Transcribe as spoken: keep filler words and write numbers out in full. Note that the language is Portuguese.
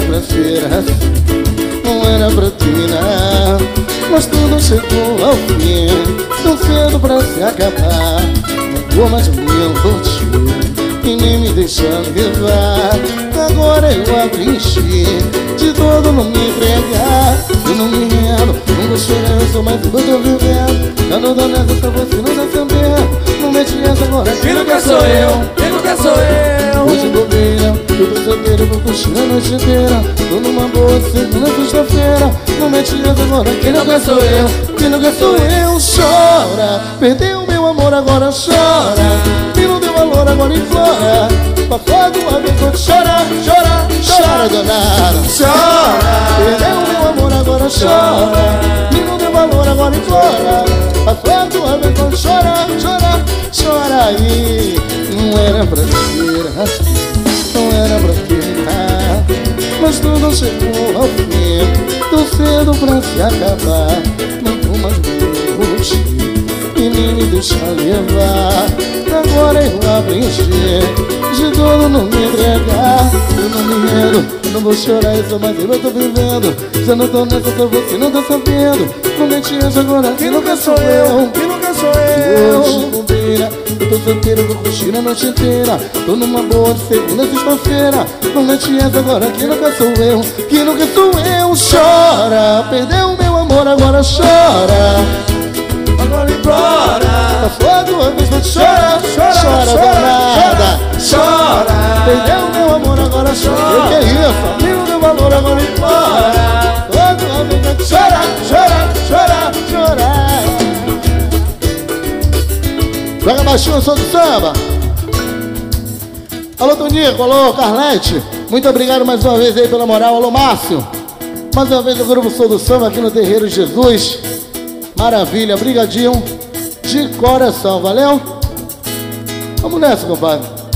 pra ser assim, não era pra terminar, mas tudo chegou ao fim, tão cedo pra se acabar. Não vou mais me envolver e nem me deixar levar. Agora eu abri enchi de todo não me entregar. Eu não me rendo, não vou chorar, eu sou mais um que eu tô vivendo. Eu não dou nessa, só você não tá sabendo. Não mete essa agora, quem nunca sou eu, quem nunca sou eu. Hoje bobeira, eu tô solteiro, vou curtir a noite inteira. Tô numa boa segunda, sexta-feira. Não mete essa agora, quem nunca sou eu, quem nunca sou eu. Chora, perdeu meu amor, agora chora. Me não deu valor, agora implora. Passou de uma vez, vou te chorar, chorar, chora, danada. Chora, perdeu meu amor, agora chora. Me não deu valor, agora implora. Passou de uma vez, vou te chorar, chorar, chora aí. Não era pra ser assim, não era pra terminar, mas tudo chegou ao fim, tão cedo pra se acabar. Não vou mais me curtir e nem me deixar levar. Agora eu aprendi de tudo não me entregar. Eu não me rendo, eu não vou chorar, eu sou mais eu tô vivendo. Já não tô nessa, só você não tá sabendo. Não mete essa agora, quem nunca sou eu, quem nunca sou eu. Hoje bobeira, eu tô solteiro, vou curtir a noite inteira. Tô numa boa de segunda, sexta-feira. Não mete essa agora, quem nunca sou eu, quem nunca sou eu. Chora, perdeu meu amor, agora chora. agora implora. Passou duas vezes, vou te chorar, chora, chora, danada. Chora, perdeu meu amor, agora chora. O que é isso? Me não deu valor, agora implora. Passou duas vezes, vou te chorar, chora, chora, chorar. Joga baixinho o som do samba. Alô, Tonico, alô, Carlete. Muito obrigado mais uma vez aí pela moral. Alô, Márcio. Mais uma vez o grupo Som do Samba aqui no Terreiro Jesus. Maravilha, brigadinho de coração, valeu? Vamos nessa, compadre.